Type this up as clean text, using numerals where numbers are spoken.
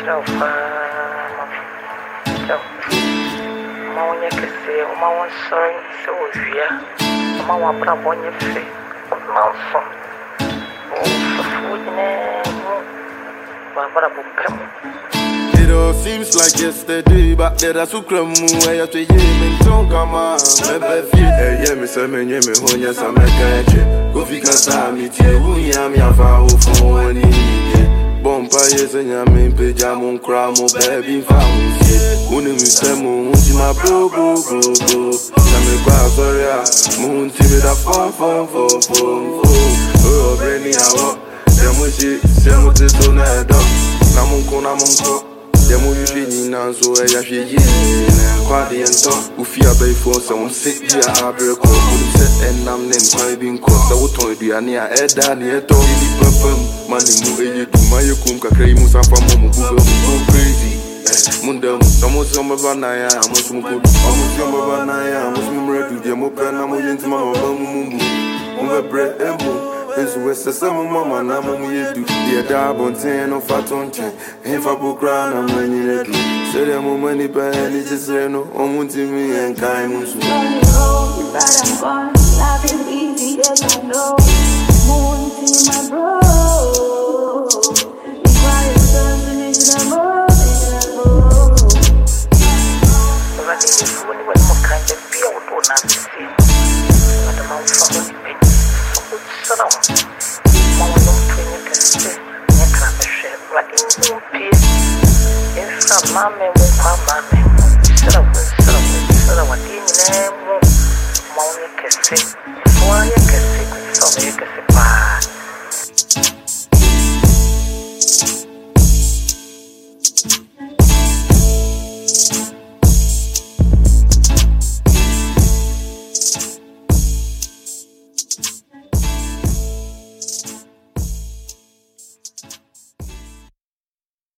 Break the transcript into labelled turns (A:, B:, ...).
A: Ciao, Maunya que se uma sonho seu via, uma para bonha fe, não só. O food né, para bupem.
B: It all seems like yesterday, but there are so cramu where you say me don't come on. Yeah, me say me honya sa me kache. Go fika sa mi tie unya mi afa o phone ni. Bompa yese nyame peja mon kra mo baby fa mo. Uni mi say mo unti ma bro. Na me kwa sorry ah, mo unti me da phone. Oh, brainy awo. Demuji, semo te so na do. Na monko. Demo usually na so e ya hwe kwa de ento ufia bai fo so on sit dia abreko se enam ne kwa bi nko se woton aduane a eda ne eto ni papam mani mu eyedu mayekum kakrai mu safa mo go crazy mundam somo bana ya amusum ko amusum bana ya amusum redu dia mo pe na mo yenti mama ba mu bebre emo. Ensu ese sama mama na mamu yedu dia da bonten no fatonche enfa bukra na mani ledu sere mo mani pa ni jisre no omunti mi enkai musu
C: but I'm gone life is easy as I know munti my bro quiet something is the more
A: But if you want to kind of feel to not see but I'm from Mama don't train you to stay. You can't share. But in peace, in some mammy, mama, set up, what in your name, Mama can say.